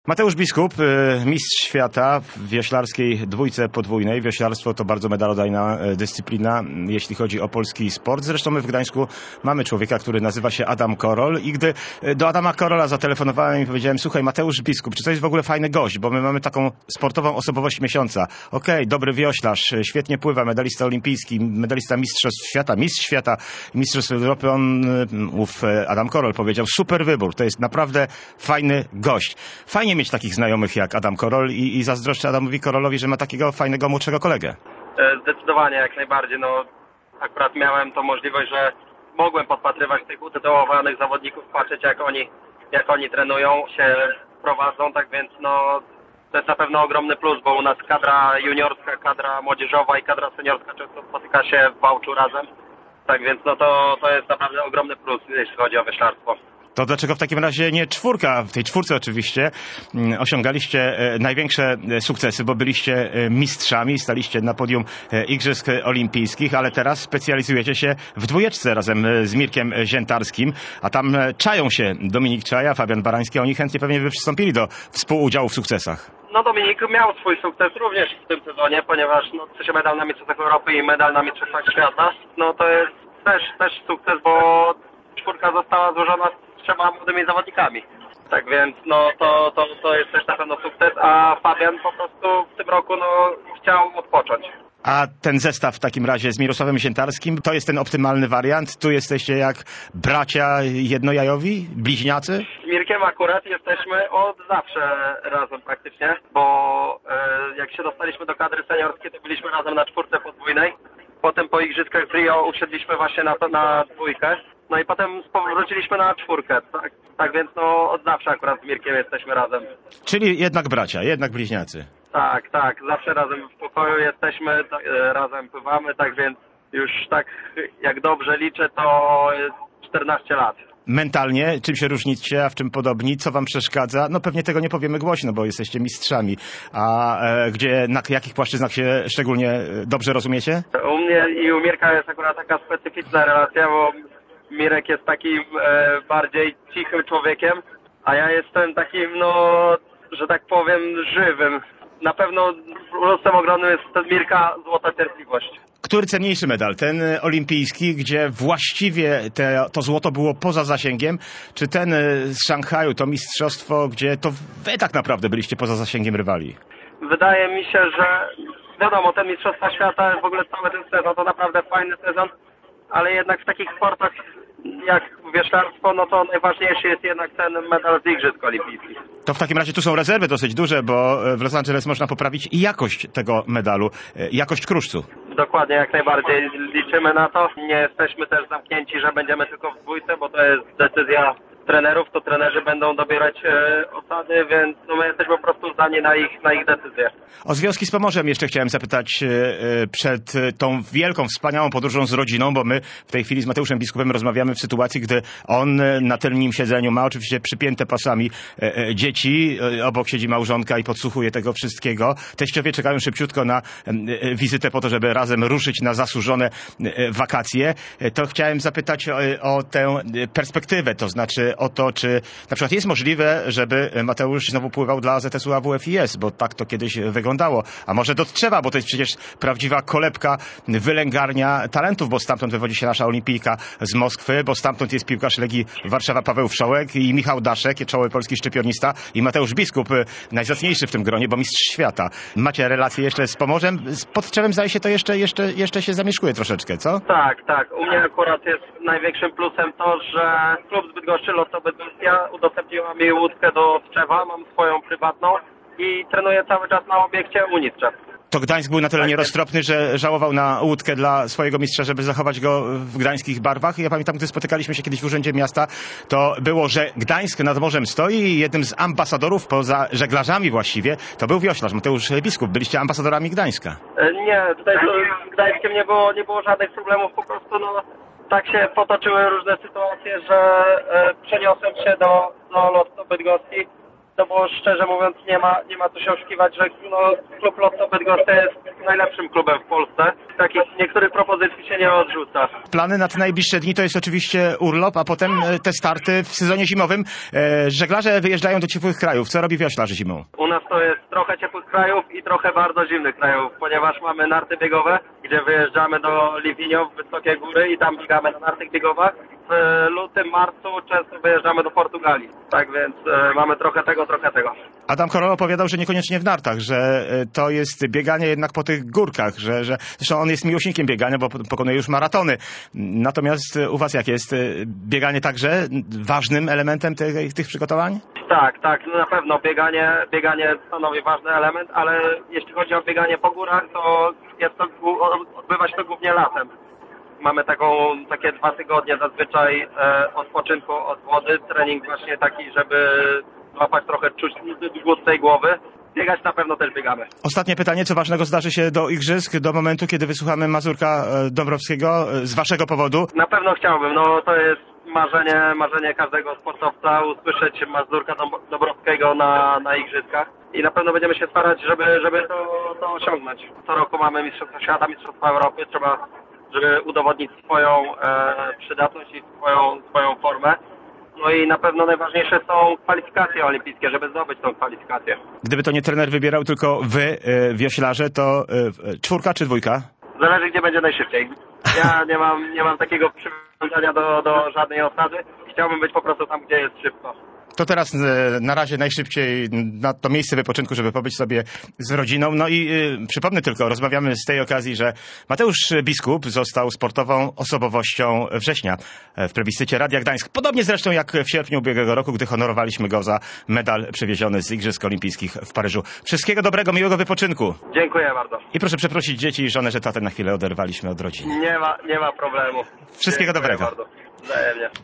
Mateusz Biskup, mistrz świata w wioślarskiej dwójce podwójnej. Wioślarstwo to bardzo medalodajna dyscyplina, jeśli chodzi o polski sport. Zresztą my w Gdańsku mamy człowieka, który nazywa się Adam Korol i gdy do Adama Korola zatelefonowałem i powiedziałem: słuchaj, Mateusz Biskup, czy to jest w ogóle fajny gość, bo my mamy taką sportową osobowość miesiąca. Okej, dobry wioślarz, świetnie pływa, medalista olimpijski, medalista mistrzostw świata, mistrzostw Europy. Adam Korol powiedział: super wybór, to jest naprawdę fajny gość. Fajnie mieć takich znajomych jak Adam Korol i zazdroszczę Adamowi Korolowi, że ma takiego fajnego młodszego kolegę. Zdecydowanie, jak najbardziej. No, akurat miałem tą możliwość, że mogłem podpatrywać tych utytułowanych zawodników, patrzeć jak oni trenują, się prowadzą, tak więc no, to jest na pewno ogromny plus, bo u nas kadra juniorska, kadra młodzieżowa i kadra seniorska często spotyka się w Wałczu razem, tak więc no to jest naprawdę ogromny plus, jeśli chodzi o wioślarstwo. To dlaczego w takim razie nie czwórka? W tej czwórce oczywiście osiągaliście największe sukcesy, bo byliście mistrzami, staliście na podium Igrzysk Olimpijskich, ale teraz specjalizujecie się w dwójeczce razem z Mirkiem Ziętarskim, a tam czają się Dominik Czaja, Fabian Barański, oni chętnie pewnie by przystąpili do współudziału w sukcesach. No Dominik miał swój sukces również w tym sezonie, ponieważ no, medal na Mistrzostwach Europy i medal na Mistrzostwach Świata, no to jest też sukces, bo czwórka została złożona z 3 młodymi zawodnikami. Tak więc no to jest też na pewno sukces, a Fabian po prostu w tym roku chciał odpocząć. A ten zestaw w takim razie z Mirosławem Ziętarskim, to jest ten optymalny wariant? Tu jesteście jak bracia jednojajowi, bliźniacy? Z Mirkiem akurat jesteśmy od zawsze razem praktycznie, bo jak się dostaliśmy do kadry seniorskiej, to byliśmy razem na czwórce podwójnej. Potem po Igrzyskach w Rio usiedliśmy właśnie na dwójkę. No i potem wróciliśmy na czwórkę, tak więc no od zawsze akurat z Mirkiem jesteśmy razem. Czyli jednak bracia, jednak bliźniacy. Tak, zawsze razem w pokoju jesteśmy, razem pływamy, tak więc już tak jak dobrze liczę, to jest 14 lat. Mentalnie, czym się różnicie, a w czym podobni, co wam przeszkadza? No pewnie tego nie powiemy głośno, bo jesteście mistrzami. A na jakich płaszczyznach się szczególnie dobrze rozumiecie? U mnie i u Mirka jest akurat taka specyficzna relacja, bo Mirek jest takim bardziej cichym człowiekiem, a ja jestem takim, że tak powiem, żywym. Na pewno plusem ogromnym jest ten Mirka złota cierpliwość. Który cenniejszy medal? Ten olimpijski, gdzie właściwie to złoto było poza zasięgiem, czy ten z Szanghaju, to mistrzostwo, gdzie to wy tak naprawdę byliście poza zasięgiem rywali? Wydaje mi się, że wiadomo, ten Mistrzostwa Świata, w ogóle cały ten sezon to naprawdę fajny sezon, ale jednak w takich sportach jak wioślarstwo, no to najważniejszy jest jednak ten medal z Igrzysk Olimpijskich. To w takim razie tu są rezerwy dosyć duże, bo w Los Angeles można poprawić jakość tego medalu, jakość kruszcu. Dokładnie, jak najbardziej liczymy na to. Nie jesteśmy też zamknięci, że będziemy tylko w dwójce, bo to jest decyzja trenerów, to trenerzy będą dobierać osady, więc my jesteśmy po prostu zdani na ich decyzję. O związki z Pomorzem jeszcze chciałem zapytać przed tą wielką, wspaniałą podróżą z rodziną, bo my w tej chwili z Mateuszem Biskupem rozmawiamy w sytuacji, gdy on na tylnym siedzeniu ma oczywiście przypięte pasami dzieci, obok siedzi małżonka i podsłuchuje tego wszystkiego. Teściowie czekają szybciutko na wizytę po to, żeby razem ruszyć na zasłużone wakacje. To chciałem zapytać o tę perspektywę, to znaczy o to, czy na przykład jest możliwe, żeby Mateusz znowu pływał dla AZS-u AWF-IS, bo tak to kiedyś wyglądało. A może do Tczewa, bo to jest przecież prawdziwa kolebka, wylęgarnia talentów, bo stamtąd wywodzi się nasza olimpijka z Moskwy, bo stamtąd jest piłkarz Legii Warszawa Paweł Wszołek i Michał Daszek, czołowy polski szczypionista, i Mateusz Biskup, najzacniejszy w tym gronie, bo mistrz świata. Macie relacje jeszcze z Pomorzem? Pod Tczewem zdaje się to jeszcze się zamieszkuje troszeczkę, co? Tak. U mnie akurat jest największym plusem to, że klub z Bydgoszczy, Lotto Bydgoszcz, udostępniła mi łódkę do Tczewa, mam swoją prywatną i trenuję cały czas na obiekcie Unii Tczew. To Gdańsk był na tyle nieroztropny, że żałował na łódkę dla swojego mistrza, żeby zachować go w gdańskich barwach. Ja pamiętam, gdy spotykaliśmy się kiedyś w Urzędzie Miasta, to było, że Gdańsk nad morzem stoi i jednym z ambasadorów, poza żeglarzami właściwie, to był wioślarz Mateusz Biskup. Byliście ambasadorami Gdańska. Nie, tutaj z Gdańskiem nie było żadnych problemów, po prostu tak się potoczyły różne sytuacje, że przeniosłem się do Lotto Bydgoszczy. To było, szczerze mówiąc, nie ma co się oszukiwać, że klub Lotto Bydgoszcz jest najlepszym klubem w Polsce. Takich niektórych propozycji się nie odrzuca. Plany na te najbliższe dni to jest oczywiście urlop, a potem te starty w sezonie zimowym. Żeglarze wyjeżdżają do ciepłych krajów. Co robi wioślarz zimą? U nas to jest trochę ciepłych krajów i trochę bardzo zimnych krajów, ponieważ mamy narty biegowe, gdzie wyjeżdżamy do Livigno w wysokie góry i tam biegamy na nartach biegowych. W lutym, marcu często wyjeżdżamy do Portugalii. Tak więc mamy trochę tego, trochę tego. Adam Korol opowiadał, że niekoniecznie w nartach, że to jest bieganie jednak po tych górkach, że zresztą on jest miłośnikiem biegania, bo pokonuje już maratony. Natomiast u was jak jest? Bieganie także ważnym elementem tych przygotowań? Tak, na pewno bieganie stanowi ważny element, ale jeśli chodzi o bieganie po górach, to odbywa się to głównie latem. Mamy takie 2 tygodnie zazwyczaj odpoczynku od wody, trening właśnie taki, żeby złapać trochę czuć głód tej głowy. Biegać na pewno też biegamy. Ostatnie pytanie, co ważnego zdarzy się do igrzysk, do momentu, kiedy wysłuchamy Mazurka Dąbrowskiego z waszego powodu? Na pewno chciałbym, to jest marzenie każdego sportowca, usłyszeć Mazurka Dąbrowskiego na igrzyskach. I na pewno będziemy się starać, żeby to osiągnąć. Co roku mamy Mistrzostwa Świata, Mistrzostwa Europy, trzeba żeby udowodnić swoją przydatność i swoją formę. No i na pewno najważniejsze są kwalifikacje olimpijskie, żeby zdobyć tą kwalifikację. Gdyby to nie trener wybierał, tylko wy, wioślarze, to 4 czy 2? Zależy, gdzie będzie najszybciej. Ja nie mam takiego przywiązania do żadnej osady. Chciałbym być po prostu tam, gdzie jest szybko. To teraz na razie najszybciej na to miejsce wypoczynku, żeby pobyć sobie z rodziną. No i przypomnę tylko, rozmawiamy z tej okazji, że Mateusz Biskup został sportową osobowością września w plebiscycie Radia Gdańsk. Podobnie zresztą jak w sierpniu ubiegłego roku, gdy honorowaliśmy go za medal przywieziony z Igrzysk Olimpijskich w Paryżu. Wszystkiego dobrego, miłego wypoczynku. Dziękuję bardzo. I proszę przeprosić dzieci i żonę, że tatę na chwilę oderwaliśmy od rodziny. Nie ma problemu. Wszystkiego dobrego. Bardzo. Wzajemnie.